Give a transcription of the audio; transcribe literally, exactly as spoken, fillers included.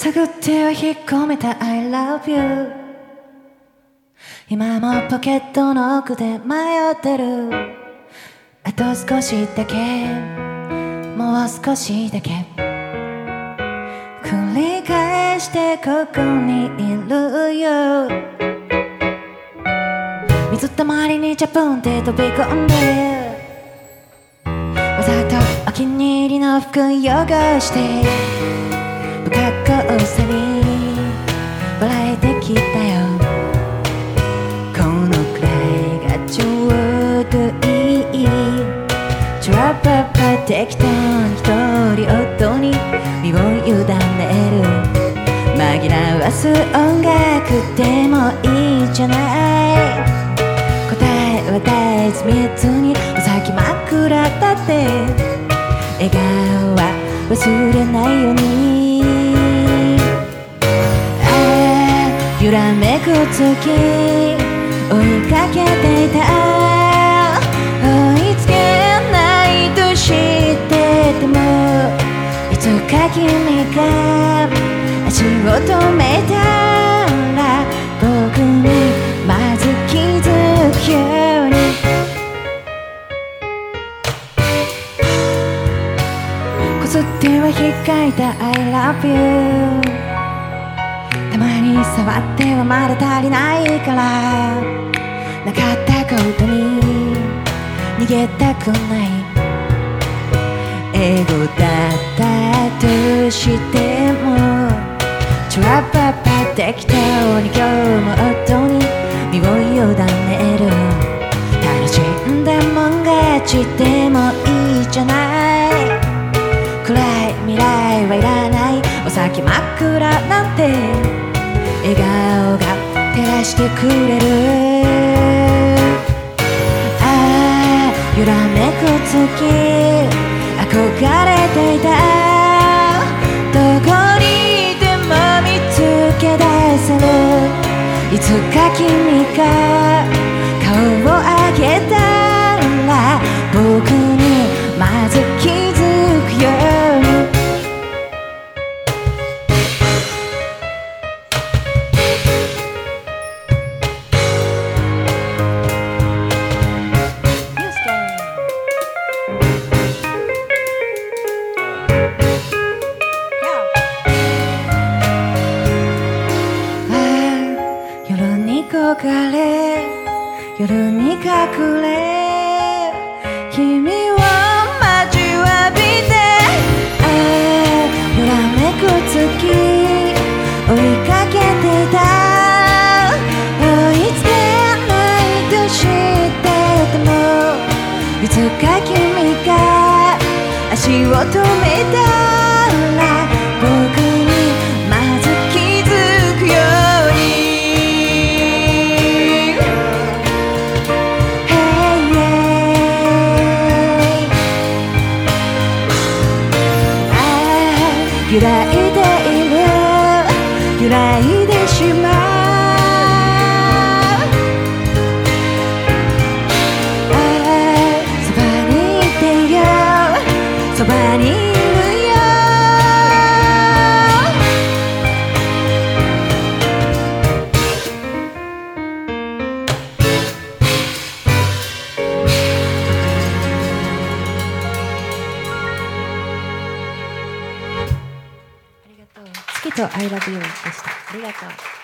探っては引っ込めた I love you 今もポケットの奥で迷ってる。あと少しだけもう少しだけ繰り返してここにいるよ。水たまりにチャプンって飛び込んでわざとお気に入りの服汚して不格好さに笑えてきたよ。このくらいがちょうどいい。チュラパパ適当に一人音に身を委ねる。紛らわす音楽でもいいじゃない。答えは大豆みつにお先真っ暗だって笑顔は忘れないように。ああ揺らめく月追いかけていた。追いつけないと知っててもいつか君が足を止めたら僕にまず気づくように。こすっては引っかいた I love you。 たまに触ってはまだ足りないからなかったことに逃げたくない。エゴだったとしてもチュラパパ適当に今日も音に身を委ねる。楽しんだもん勝ちでもいいじゃない。暗い未来はいらない。お先真っ暗なんて笑顔が照らしてくれる。ああ揺らめく月憧れていた。どこにでも見つけ出せる。いつか君が顔を上げたら僕にまず気づくように。夜に焦れ夜に隠れ君を待ちわびて。ああ揺らめく月追いかけていた。追いつけないと知っててもいつか君が足を止めたら僕にまず気づくように。揺らいでいる揺らいでしまう。ああそばにいてよそばにいるよ。月と I love you でした。ありがとう。